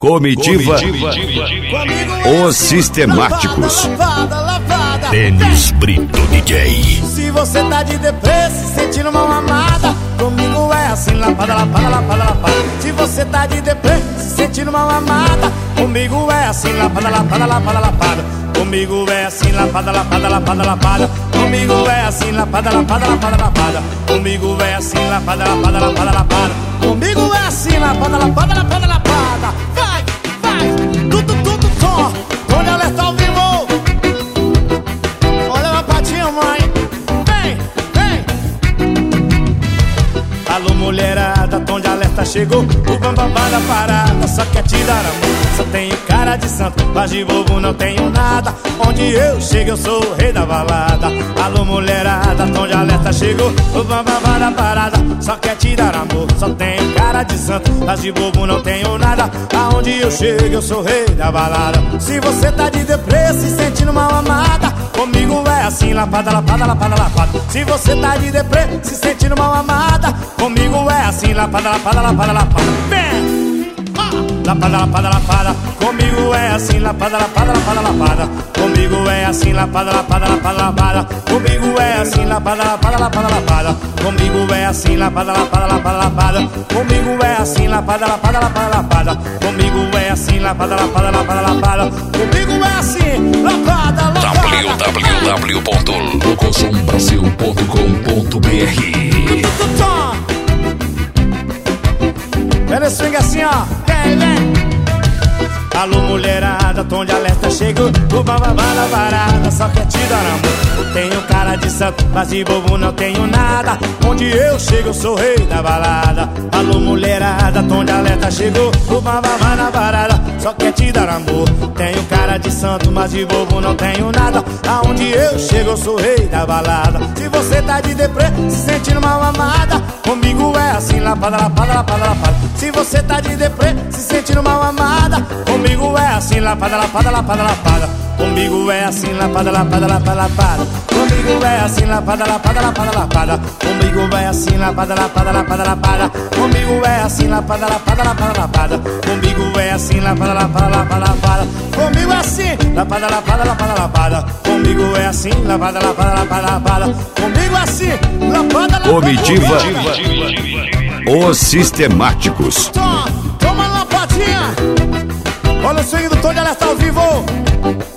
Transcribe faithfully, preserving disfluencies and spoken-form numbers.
Comitiva, Os Sistemáticos. Denis Brito D J. Se você tá de depressa, se sentindo mal amada, comigo é assim, lapada, lapada, lapada, lapada. Se você tá de depressa, se sentindo mal amada, comigo é assim, lapada, lapada, lapada, lapada. Comigo é assim, lapada, lapada, lapada, lapada. Comigo é assim, lapada, lapada, lapada, lapada. Comigo é assim, lapada, lapada, lapada, lapada. Comigo é assim, lapada, lapada, lapada, lapada. Vai, vai, tudo, tudo, só. Tony Alerta ao vivo. Olha a patinha, mãe. Vem, vem. Alô, mulherada, Tom de Alerta chegou. O bambambá da parada só quer te dar amor. Só tenho cara de santo, mas de bobo não tenho nada. Onde eu chego eu sou o rei da balada. Alô, mulherada, Tom de Alerta chegou. O bambambá da parada só quer te dar amor. Só tenho cara de santo, mas de bobo não tenho nada. Aonde eu chego eu sou o rei da balada. Se você tá de depressa se sentindo mal amada, comigo é assim, lapada, lapada, lapada, lapada. Se você tá de depressa se sentindo mal amada, comigo é assim, lapada, lapada, lapada, lapada. Vem! Lapada, lapada, lapada. Comigo é assim, lapada, lapada, lapada, lapada. Comigo é assim, lapada, lapada, lapada, lapada. Comigo é assim, lapada, lapada, lapada, lapada. Comigo é assim, lapada, lapada, lapada, lapada. Comigo é assim, lapada, lapada, lapada, lapada. Comigo é assim, lapada, lapada, lapada, lapada. Comigo é assim, lapada, lapada. w w w ponto locosom brasil ponto com ponto b r. Pera swing assim, ó. Vem, vem. Alô, mulherada, Tom de Alerta chegou. O bababá da varada só quer te dar amor. Eu tenho cara de santo, mas de bobo não tenho nada. Onde eu chego eu sou o rei da balada. Alô, mulherada, Tom de Alerta chegou. O bababá da varada só quer te dar amor. Tenho cara de santo, mas de bobo não tenho nada. Aonde eu chego eu sou o rei da balada. Se você tá de deprê, se sentindo mal amada, comigo é assim, lapada, lapada, lapada, lapada. Se você tá de deprê, se sentindo mal amada, comigo é assim, lapada, lapada, lapada, lapada. Comigo é assim, lapada, lapada, lapada, lapada. Comigo é assim, lapada, lapada, lapada, lapada. Comigo é assim, lapada, lapada, lapada, lapada. Comigo é assim, lapada, lapada, lapada, lapada. Comigo é assim, lapada, lapada, lapada, lapada. Comigo é assim, lapada, lapada, lapada, lapada. Comigo é assim, lapada, lapada, lapada, lapada. Comigo é assim, lapada, lapada. Comitiva, Os Sistemáticos. Toma, toma lapadinha. Olha o swing do Tom de Alerta ao vivo.